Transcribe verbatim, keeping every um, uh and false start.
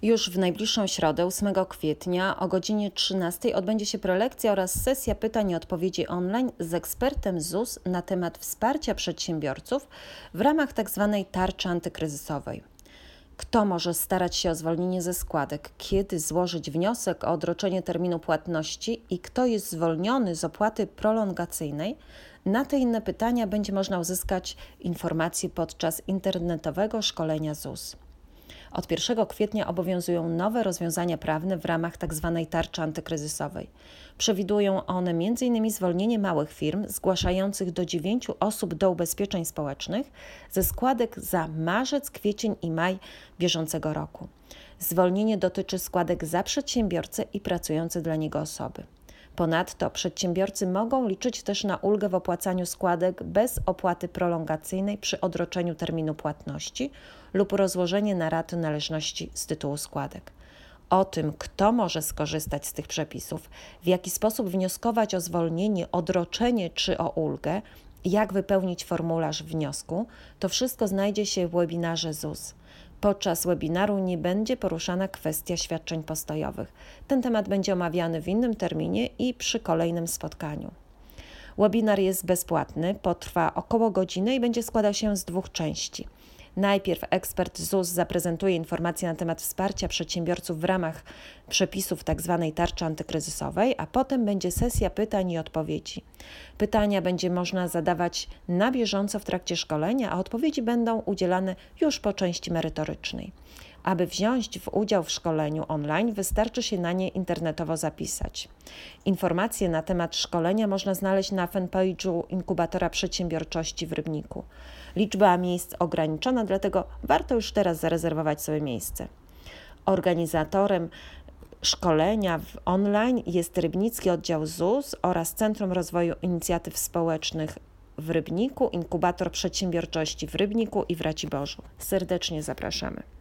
Już w najbliższą środę, ósmego kwietnia o godzinie trzynastej odbędzie się prelekcja oraz sesja pytań i odpowiedzi online z ekspertem Z U S na temat wsparcia przedsiębiorców w ramach tzw. tarczy antykryzysowej. Kto może starać się o zwolnienie ze składek, kiedy złożyć wniosek o odroczenie terminu płatności i kto jest zwolniony z opłaty prolongacyjnej? Na te inne pytania będzie można uzyskać informacje podczas internetowego szkolenia Z U S. Od pierwszego kwietnia obowiązują nowe rozwiązania prawne w ramach tzw. tarczy antykryzysowej. Przewidują one między innymi zwolnienie małych firm zgłaszających do dziewięciu osób do ubezpieczeń społecznych ze składek za marzec, kwiecień i maj bieżącego roku. Zwolnienie dotyczy składek za przedsiębiorcę i pracujące dla niego osoby. Ponadto przedsiębiorcy mogą liczyć też na ulgę w opłacaniu składek bez opłaty prolongacyjnej przy odroczeniu terminu płatności lub rozłożenie na raty należności z tytułu składek. O tym, kto może skorzystać z tych przepisów, w jaki sposób wnioskować o zwolnienie, odroczenie czy o ulgę, jak wypełnić formularz wniosku, to wszystko znajdzie się w webinarze Z U S. Podczas webinaru nie będzie poruszana kwestia świadczeń postojowych. Ten temat będzie omawiany w innym terminie i przy kolejnym spotkaniu. Webinar jest bezpłatny, potrwa około godziny i będzie składał się z dwóch części. Najpierw ekspert Z U S zaprezentuje informacje na temat wsparcia przedsiębiorców w ramach przepisów tzw. tarczy antykryzysowej, a potem będzie sesja pytań i odpowiedzi. Pytania będzie można zadawać na bieżąco w trakcie szkolenia, a odpowiedzi będą udzielane już po części merytorycznej. Aby wziąć w udział w szkoleniu online, wystarczy się na nie internetowo zapisać. Informacje na temat szkolenia można znaleźć na fanpage'u Inkubatora Przedsiębiorczości w Rybniku. Liczba miejsc ograniczona, dlatego warto już teraz zarezerwować sobie miejsce. Organizatorem szkolenia w online jest Rybnicki Oddział Z U S oraz Centrum Rozwoju Inicjatyw Społecznych w Rybniku, Inkubator Przedsiębiorczości w Rybniku i w Raciborzu. Serdecznie zapraszamy.